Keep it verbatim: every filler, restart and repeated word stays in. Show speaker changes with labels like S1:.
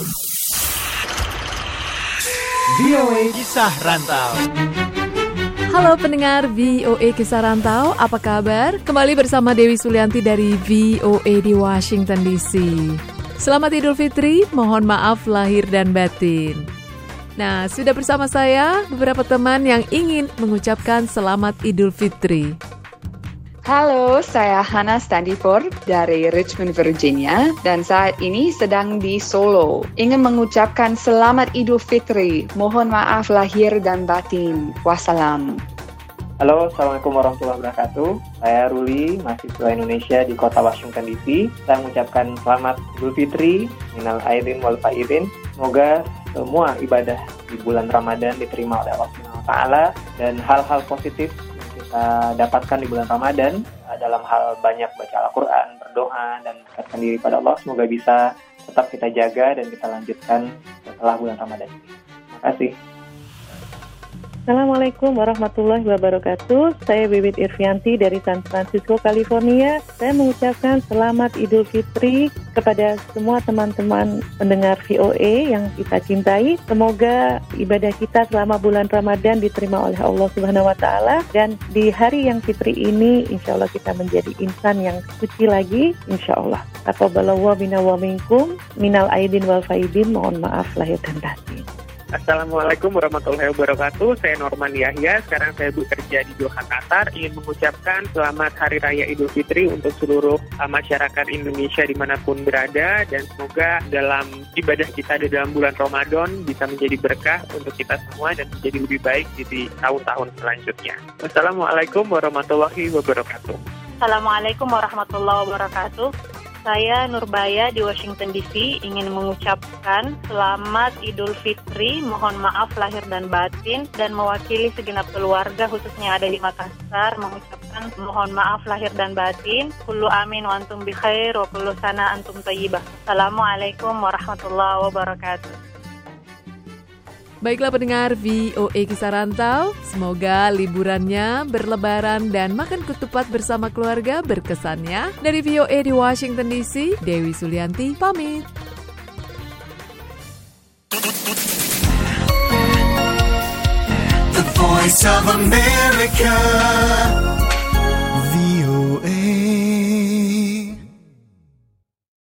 S1: V O A Kisah Rantau.
S2: Halo pendengar V O A Kisah Rantau, apa kabar? Kembali bersama Dewi Sulianti dari V O A di Washington D C. Selamat Idul Fitri, mohon maaf lahir dan batin. Nah, sudah bersama saya beberapa teman yang ingin mengucapkan selamat Idul Fitri.
S3: Halo, saya Hannah Standiford dari Richmond, Virginia, dan saat ini sedang di Solo. Ingin mengucapkan selamat Idul Fitri, mohon maaf lahir dan batin. Wassalam.
S4: Halo, Assalamualaikum warahmatullahi wabarakatuh. Saya Ruli, mahasiswa Indonesia di kota Washington D C. Saya mengucapkan selamat Idul Fitri, minal aidin wal faidin. Semoga semua ibadah di bulan Ramadan diterima oleh Allah Subhanahu wa taala dan hal-hal positif yang kita dapatkan di bulan Ramadan dalam hal banyak baca Al-Quran, berdoa, dan mendekatkan diri pada Allah, semoga bisa tetap kita jaga dan kita lanjutkan setelah bulan Ramadan ini. Terima kasih.
S5: Assalamualaikum warahmatullahi wabarakatuh. Saya Bibit Irvianti dari San Francisco, California. Saya mengucapkan selamat Idul Fitri kepada semua teman-teman pendengar V O A yang kita cintai. Semoga ibadah kita selama bulan Ramadan diterima oleh Allah Subhanahu wa taala, dan di hari yang fitri ini insya Allah kita menjadi insan yang suci lagi, insya Allah. Taqabbalallahu minna wa minkum minal aidin wal faidin. Mohon maaf lahir dan batin.
S6: Assalamualaikum warahmatullahi wabarakatuh. Saya Norman Yahya. Sekarang saya bekerja di Doha, Qatar. Ingin mengucapkan selamat Hari Raya Idul Fitri untuk seluruh uh, masyarakat Indonesia dimanapun berada. Dan semoga dalam ibadah kita di dalam bulan Ramadan bisa menjadi berkah untuk kita semua dan menjadi lebih baik di tahun-tahun selanjutnya. Wassalamualaikum warahmatullahi wabarakatuh.
S7: Assalamualaikum warahmatullahi wabarakatuh. Saya Nurbaya di Washington D C ingin mengucapkan selamat Idul Fitri, mohon maaf lahir dan batin, dan mewakili segenap keluarga khususnya ada di Makassar mengucapkan mohon maaf lahir dan batin. Kullu amin wa antum bi khair wa kullu sana antum thayyibah. Assalamualaikum warahmatullahi wabarakatuh.
S2: Baiklah pendengar V O A Kisah Rantau, semoga liburannya berlebaran dan makan ketupat bersama keluarga berkesannya. Dari V O A di Washington D C, Dewi Sulianti pamit.
S1: The Voice of America.